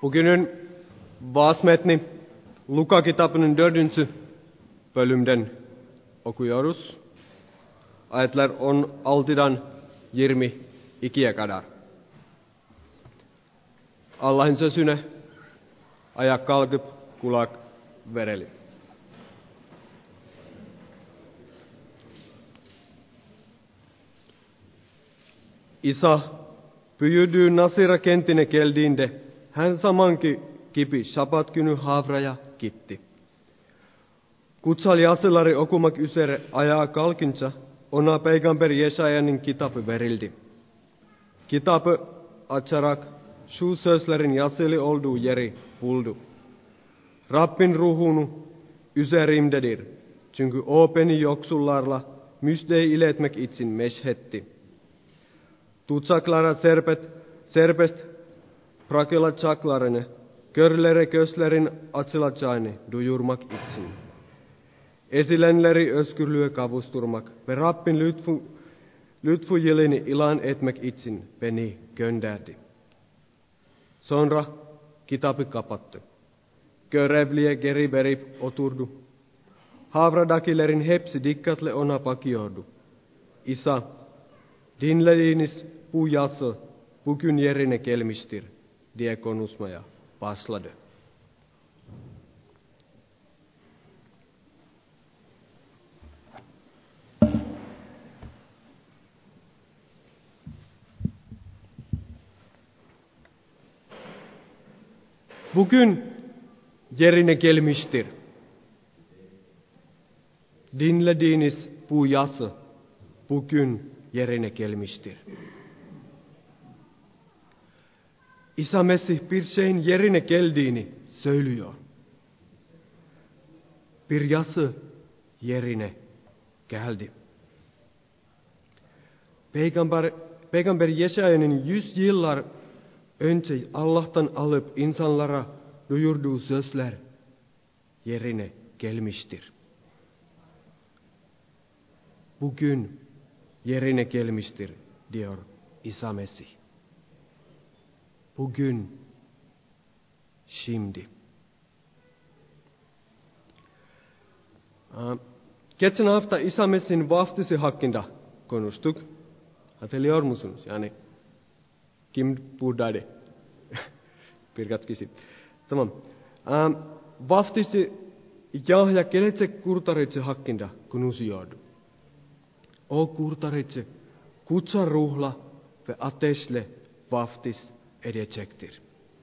Bugünün vaasmetni Luka-kitabının 4. bölümden okuyoruz. Ayetler on 6'dan 22'ye kadar. Allah'ın sözüne ayak kalkıp kulak verelim. İsa büyüdüğü Nasira kentine geldiğinde hän zamanki gibi şabat günü Havra'ya gitti. Kutsal yazıları okumak üzere ayağa kalkınca ona Peygamber Jesajanın kitabı verildi. Kitabı açarak şu sözlerin yazılı olduğu yeri buldu. Rabbin ruhunu üzerimdedir. Çünkü o beni yoksullarla müjdeyi iletmek için meşhetti. Tutsaklara serbest bırakılacaklarını, körlere gözlerin açılacağını duyurmak için. Esilenleri özgürlüğe kavusturmak ve Rabbin lütfu yılını ilan etmek için beni gönderdi. Sonra kitabı kapattı. Görevliye geri verip oturdu. Havradakilerin hepsi dikkatle ona bakıyordu. İsa, dinlediğiniz bu yazı bugün yerine gelmiştir diye konuşmaya başladı. Bugün yerine gelmiştir. Dinlediğiniz bu yazı bugün yerine gelmiştir. İsa Mesih bir şeyin yerine geldiğini söylüyor. Bir yazı yerine geldi. Peygamber Jesajanın 100 yıllar önce Allah'tan alıp insanlara duyurduğu sözler yerine gelmiştir. Bugün yerine gelmiştir diyor İsa Mesih. Bugün, şimdi. Geçen hafta İsa Mesih'in vaftisi hakkında konuştuk. Hatırlıyor musunuz? Yani kim buradaydı? Birkaç kişi. Tamam. Vaftisi Yahya gelecek kurtarıcı hakkında konuşuyordu. O kurtarıcı kutsal ruhla ve ateşle vaftiz edecektir.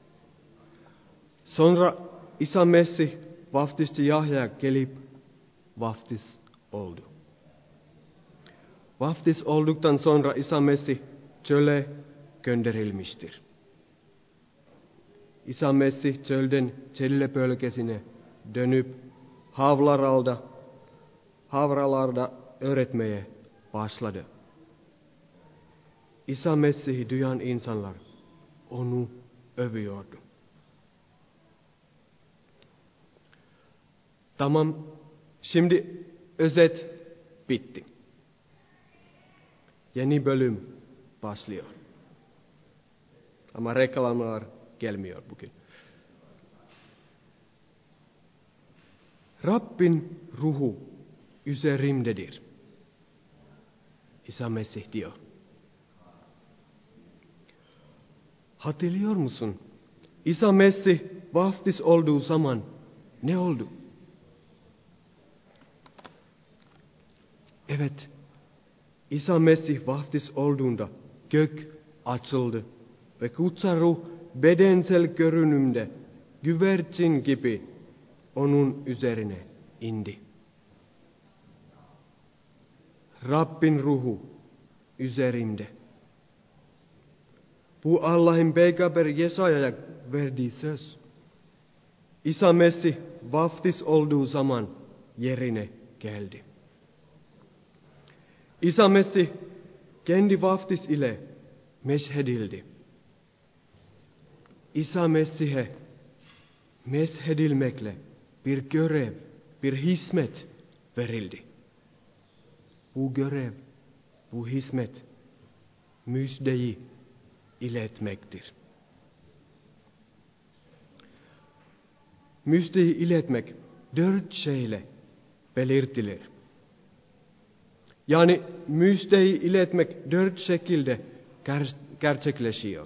Sonra İsa Mesih vaftizci Yahya gelip vaftiz oldu. Vaftiz olduktan sonra İsa Mesih çöle gönderilmiştir. İsa Mesih çölden Celile bölgesine dönüp havralarda öğretmeye başladı. İsa Mesih'i duyan insanlar onu övüyordu. Tamam, şimdi özet bitti. Yeni bölüm başlıyor. Ama reklamlar gelmiyor bugün. Rabbin ruhu üzerimdedir. İsa Mesih diyor. Hatırlıyor musun? İsa Mesih vaftiz olduğu zaman ne oldu? Evet, İsa Mesih vaftiz olduğunda gök açıldı ve kutsal ruh bedensel görünümde güvercin gibi onun üzerine indi. Rabbin ruhu üzerimde. Bu Allah'ın Peygamber Jesaja'ya verdiği söz. İsa Mesih vaftiz olduğu zaman yerine geldi. İsa Mesih kendi vaftiz ile meşhedildi. İsa Mesih'e meşhedilmekle bir görev, bir hizmet verildi. Bu görev, bu hizmet müjdeyi iletmektir. müsti iletmek dört şeyle belirtilir. Yani müstei iletmek dört şekilde gerçekleşiyor.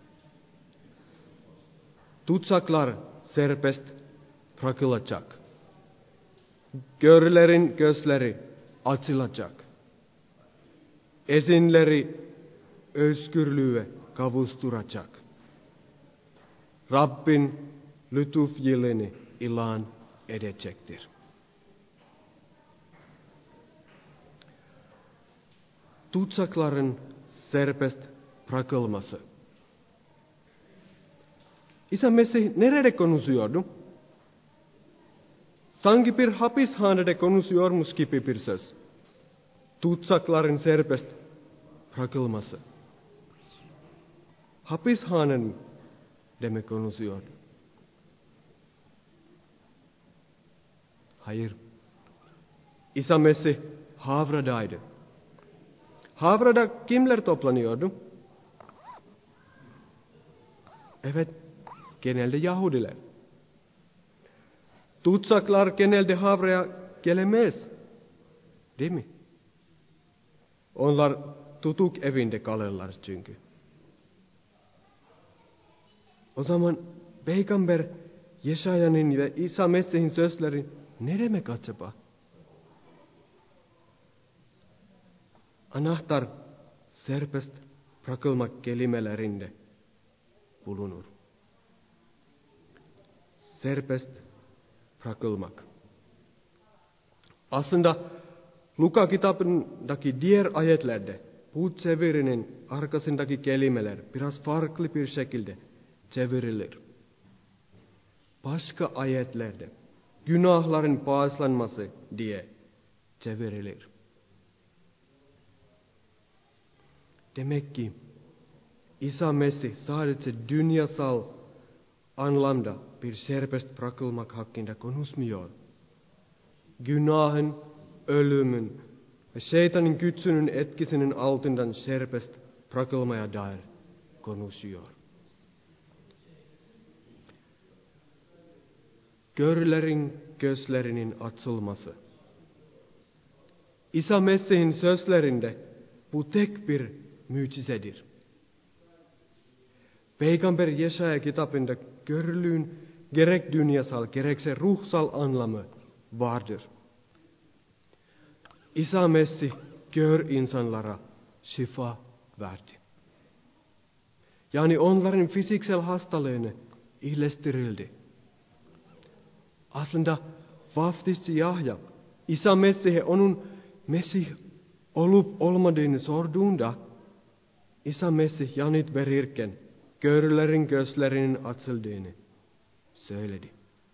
Tutsaklar serbest bırakılacak. Körlerin gözleri açılacak. Ezinleri özgürlüğe kavusturacak. Rabbin lütuf yılını ilan edecektir. Tutsakların serbest bırakılması. İsa Mesih nerede konuşuyordu? Sanki bir hapishanede konuşuyormuş gibi bir söz. Tutsakların serbest bırakılması. Hapishanen demek konuşuyordu. Hayır. İsa Mesih Havra'daydı. Havra'da kimler toplanıyordu? Evet, genelde Yahudiler. Tutsaklar genelde Havra'ya gelemez. Değil mi? Onlar tutuk evinde kalırlar çünkü. O zaman Peygamber Jesayanın ve İsa Mesih'in sözleri ne demek acaba? Anahtar serbest bırakılmak kelimelerinde bulunur. Serbest bırakılmak. Aslında Luka kitabındaki diğer ayetlerde bu çevirinin arkasındaki kelimeler biraz farklı bir şekilde çevrilir. Başka ayetlerde günahların bağışlanması diye çevrilir. Demek ki İsa Mesih sadece dünyasal anlamda bir serbest bırakılmak hakkında konuşmuyor. Günahın, ölümün ve şeytanın gücünün etkisinin altından serbest bırakılmaya dair konuşuyor. Körlerin gözlerinin açılması. İsa Mesih'in sözlerinde bu tek bir mucizedir. Peygamber Jesaja kitabında körlüğün gerek dünyasal gerekse ruhsal anlamı vardır. İsa Mesih kör insanlara şifa verdi. Yani onların fiziksel hastalığını iyileştirildi. Aslında vaftizci Yahya İsa Mesih'e onun Mesih olup olmadığını sorduğunda İsa Mesih yanıt verirken körlerin gözlerinin açıldığını söyledi.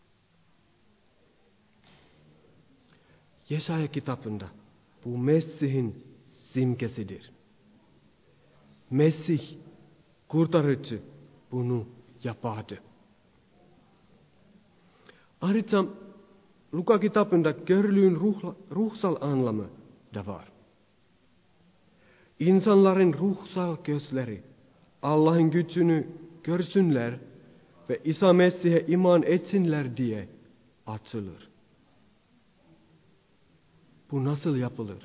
Jesaja kitabında bu Mesih'in simgesidir. Mesih kurtarıcı bunu yapardı. Ayrıca Luka kitabında körlüğün ruhsal anlamı da var. İnsanların ruhsal gözleri Allah'ın gücünü görsünler ve İsa Mesih'e iman etsinler diye açılır. Bu nasıl yapılır?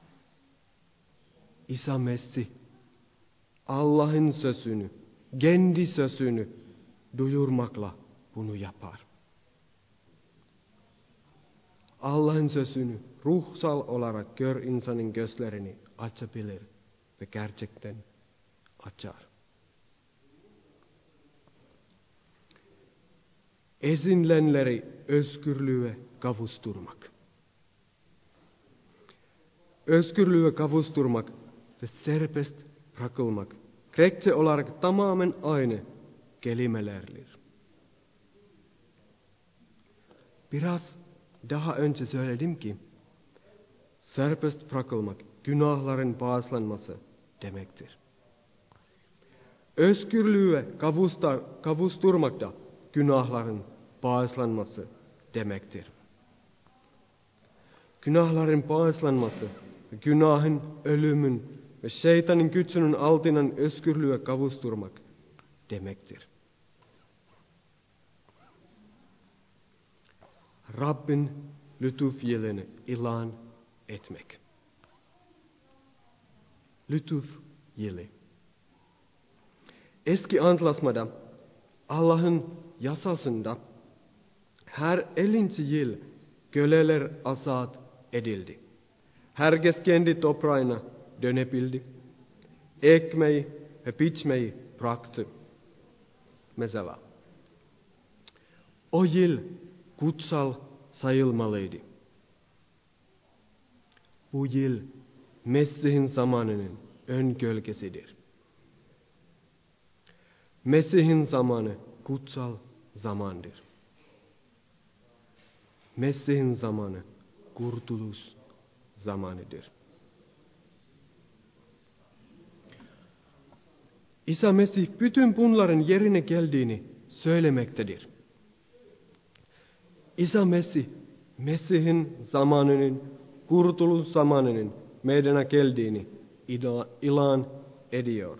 İsa Mesih Allah'ın sözünü, kendi sözünü duyurmakla bunu yapar. Allah'ın sözünü ruhsal olarak kör insanın gözlerini açabilir ve gerçekten açar. Ezilenleri özgürlüğe kavuşturmak. Özgürlüğe kavuşturmak ve serbest bırakılmak Grekçe olarak tamamen aynı kelimelerdir. Biraz daha önce söyledim ki serbest bırakılmak günahların bağışlanması demektir. Özgürlüğe kavuşturmak da günahların bağışlanması demektir. Günahların bağışlanması, günahın, ölümün ve şeytanın gücünün altından özgürlüğe kavuşturmak demektir. Rabbin lütuf yılını ilan etmek. Lütuf yılı. Eski Antlaşmada Allah'ın yasasında her 50. yıl köleler azat edildi. Herkes kendi toprağına dönebildi. Ekmeği ve biçmeyi bıraktı. Mesela o yıl kutsal sayılmalıydı. Bu yıl Mesih'in zamanının ön gölgesidir. Mesih'in zamanı kutsal zamandır. Mesih'in zamanı kurtuluş zamanıdır. İsa Mesih bütün bunların yerine geldiğini söylemektedir. İsa Mesih, Mesih'in zamanının, kurtuluş zamanının meydana geldiğini ilan ediyor.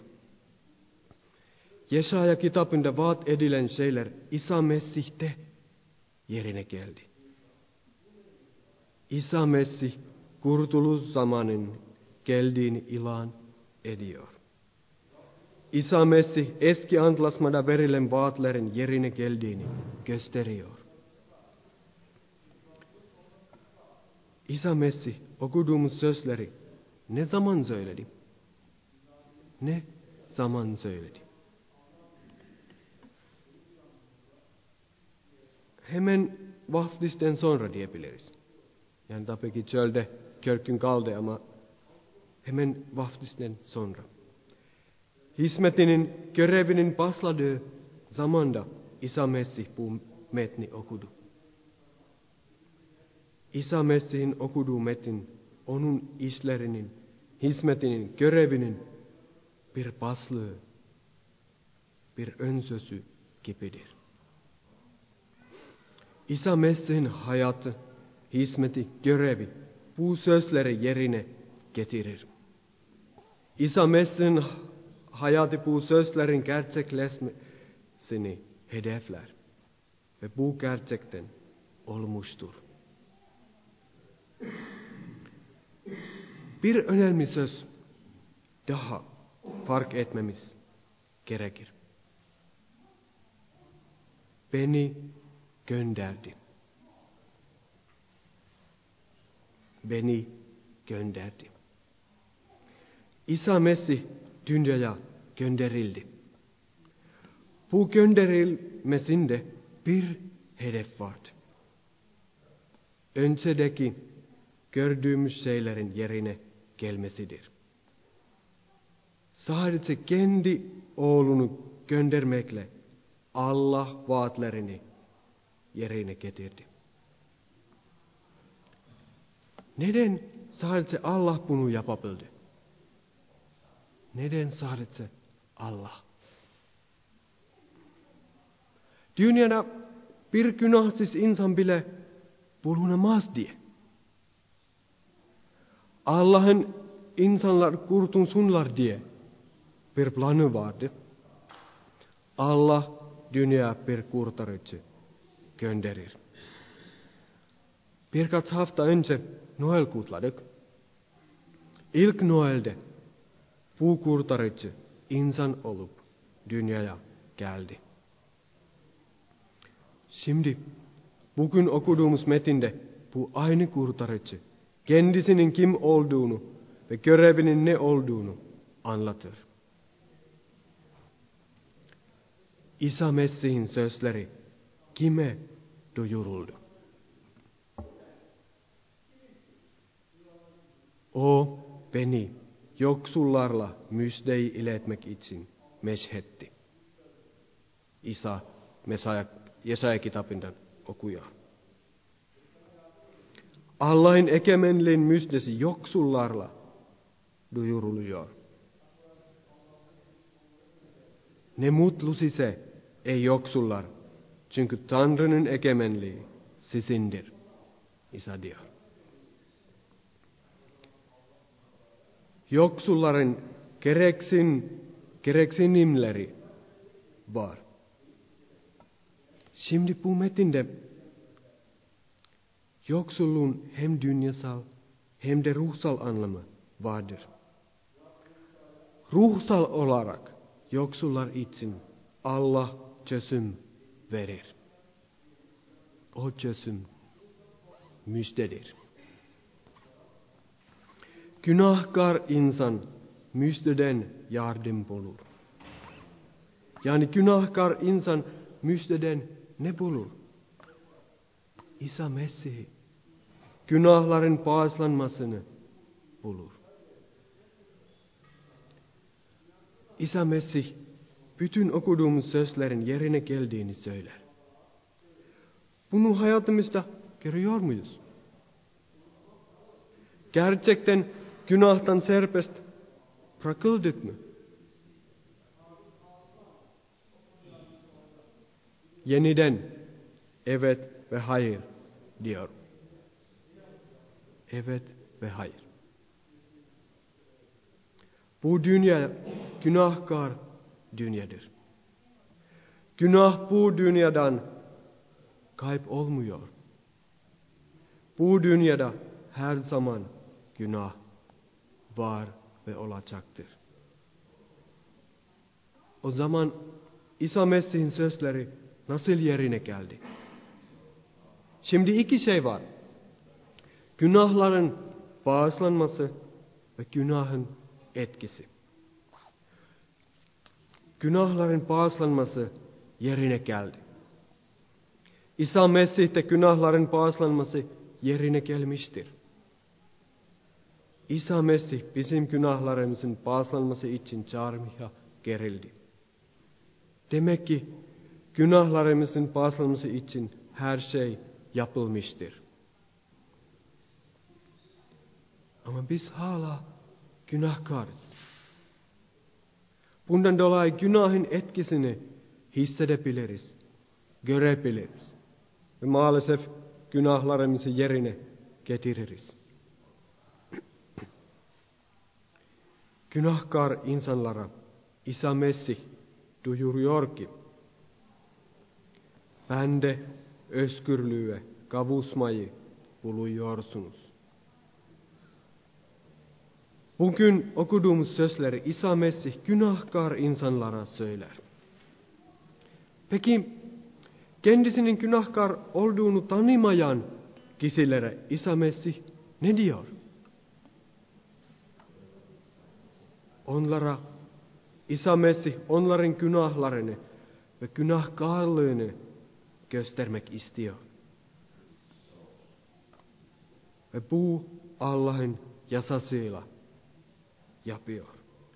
Jesaja kitabında vaat edilen şeyler İsa Mesih'te yerine geldi. İsa Mesih kurtuluş zamanının geldiğini ilan ediyor. İsa Mesih eski antlaşmada verilen vaatlerin yerine geldiğini gösteriyor. İsa Mesih okuduğumuz sözleri ne zaman söyledi? Ne zaman söyledi? Hemen vaftisten sonra diyebiliriz. Yani tabii ki çölde körkün kaldı ama hemen vaftisten sonra. Hizmetinin, görevinin başladığı zamanda İsa Mesih bu metni okudu. İsa Mesih'in okuduğu metin, onun işlerinin, hizmetinin, görevinin bir başlığı, bir ön sözü gibidir. İsa Mesih'in hayatı, hizmeti, görevi bu sözleri yerine getirir. İsa Mesih'in hayatı bu sözlerin gerçekleşmesini hedefler. Ve bu gerçekten olmuştur. Bir önemli söz daha fark etmemiz gerekir. Beni gönderdi. Beni gönderdi. İsa Mesih dünyaya gönderildi. Bu gönderilmesinde bir hedef vardı. Öncedeki gördüğümüz şeylerin yerine gelmesidir. Sadece kendi oğlunu göndermekle Allah vaatlerini yerine getirdi. Neden sadece Allah bunu yapabildi? Neden sadece Allah? Dünyada bir günahsız insan bile bulunamaz diye. Allah'ın insanlar kurtulsunlar diye bir planı vardı. Allah dünyaya bir kurtarıcı gönderir. Birkaç hafta önce Noel kutladık. İlk Noel'de bu kurtarıcı insan olup dünyaya geldi. Şimdi bugün okuduğumuz metinde bu aynı kurtarıcı kendisinin kim olduğunu ve görevinin ne olduğunu anlatır. İsa Mesih'in sözleri kime duyuruldu? O beni yoksullarla müjdeyi iletmek için meşhetti. İsa Jesaja kitabından okuyor. Allah'ın egemenliğin müjdesi yoksullarla duyuruluyor. Ne mutlu size ey yoksullar, çünkü Tanrı'nın egemenliği sizindir. İsa diyor. Yoksulların gereksinimleri var. Şimdi bu metinde Yoksullun hem dünyasal hem de ruhsal anlamı vardır. Ruhsal olarak yoksullar için Allah çözüm verir. O çözüm müjdedir. Günahkar insan müjdeden yardım bulur. Yani günahkar insan müjdeden ne bulur? İsa Mesih günahların bağışlanmasını bulur. İsa Mesih bütün okuduğumuz sözlerin yerine geldiğini söyler. Bunu hayatımızda görüyor muyuz? Gerçekten günahtan serbest bırakıldık mı? Yeniden evet ve hayır diyor. Evet ve hayır. Bu dünya günahkar dünyadır. Günah bu dünyadan kayıp olmuyor. Bu dünyada her zaman günah var ve olacaktır. O zaman İsa Mesih'in sözleri nasıl yerine geldi? Şimdi iki şey var. Günahların bağışlanması ve günahın etkisi. Günahların bağışlanması yerine geldi. İsa Mesih'te günahların bağışlanması yerine gelmiştir. İsa Mesih bizim günahlarımızın bağışlanması için çağırmaya gerildi. Demek ki günahlarımızın bağışlanması için her şey yapılmıştır. Ama biz hala günahkarız. Bundan dolayı günahın etkisini hissedebiliriz, görebiliriz. Ve maalesef günahlarımızı yerine getiririz. Günahkar insanlara İsa Mesih duyuruyor ki, bende özgürlüğe kavuşmayı buluyorsunuz. Bugün okuduğumuz sözleri İsa Mesih günahkar insanlara söyler. Peki kendisinin günahkar olduğunu tanımayan kişilere İsa Mesih ne diyor? Onlara İsa Mesih onların günahlarını ve günahkarlığını göstermek istiyor. Ve bu Allah'ın yasasıyla yapıyor.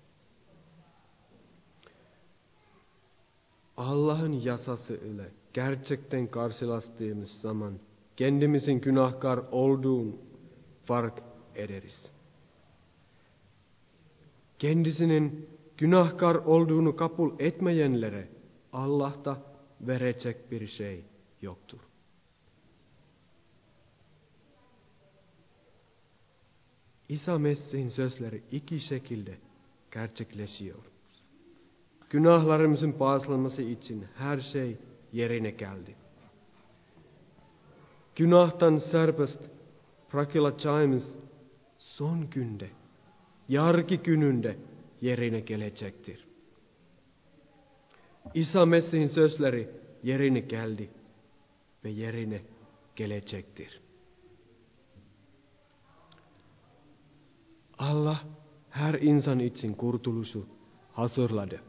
Allah'ın yasası ile gerçekten karşılaştığımız zaman kendimizin günahkar olduğunu fark ederiz. Kendisinin günahkar olduğunu kabul etmeyenlere Allah'ta verecek bir şey yoktur. İsa Mesih'in sözleri iki şekilde gerçekleşiyor. Günahlarımızın bağışlanması için her şey yerine geldi. Günahtan serbest bırakılacağımız son günde, yargı gününde yerine gelecektir. İsa Mesih'in sözleri yerine geldi ve yerine gelecektir. Allah her insan için kurtuluşu hazırladı.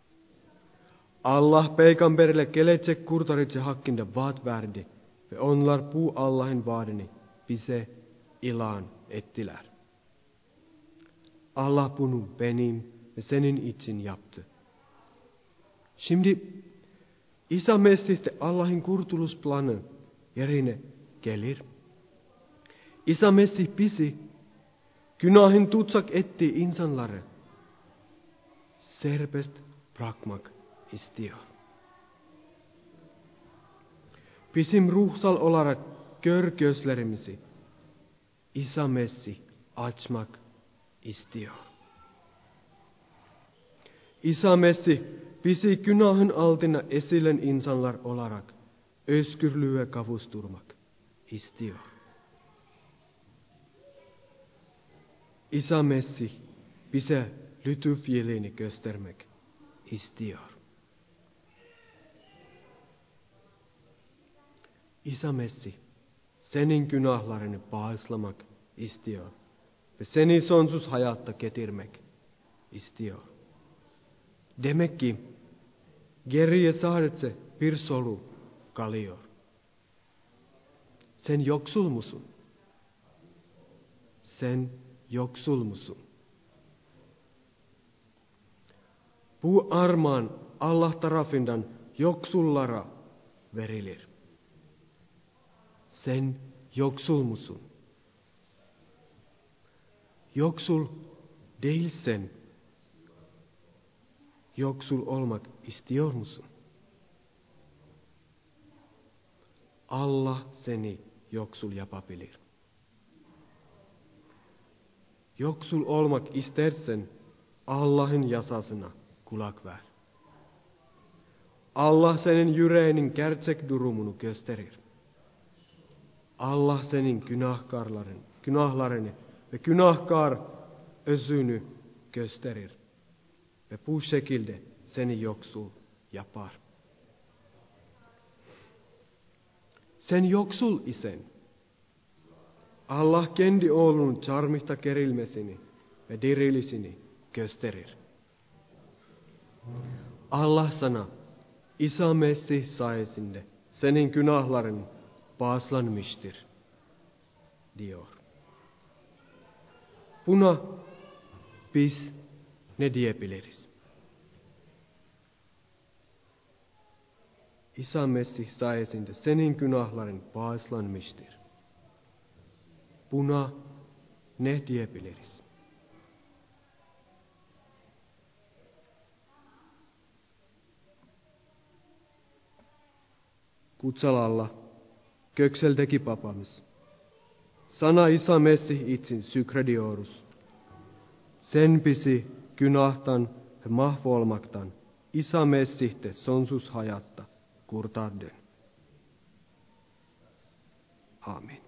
Allah peygamberle gelecek kurtarıcı hakkında vaat verdi ve onlar bu Allah'ın vaadini bize ilan ettiler. Allah bunu benim ve senin için yaptı. Şimdi İsa Mesih'te Allah'ın kurtuluş planı yerine gelir. İsa Mesih bizi günahın tutsak ettiği insanları serbest bırakmak istiyor. Bizim ruhsal olarak gözlerimizi İsa Mesih açmak istiyor. İsa Mesih bizi günahın altına ezilen insanlar olarak özgürlüğe kavuşturmak istiyor. Isa Messi, pise lytyfjeliini köstermek, istior. Isa Messi, senin günahlarını bağışlamak istiyor ve seni sonsuz hayatta getirmek istiyor. Demek ki geriye sadece bir soru kalıyor. Sen yoksul musun? Sen yoksul musun? Bu armağan Allah tarafından yoksullara verilir. Sen yoksul musun? Yoksul değilsen, yoksul olmak istiyor musun? Allah seni yoksul yapabilir. Yoksul olmak istersen Allah'ın yasasına kulak ver. Allah senin yüreğinin gerçek durumunu gösterir. Allah senin günahlarını ve günahkar özünü gösterir. Ve bu şekilde seni yoksul yapar. Sen yoksul isen Allah kendi oğlunun çarmıhta gerilmesini ve dirilisini gösterir. Allah sana İsa Mesih sayesinde senin günahların bağışlanmıştır diyor. Buna biz ne diyebiliriz? İsa Mesih sayesinde senin günahların bağışlanmıştır. Buna ne diyebiliriz? Kutsal Allah, gökseldeki babamız, sana İsa Mesih için şükrediyoruz. Sen bizi günahtan ve mahvolmaktan İsa Mesih'te sonsuz hayatta kurtardın. Amin.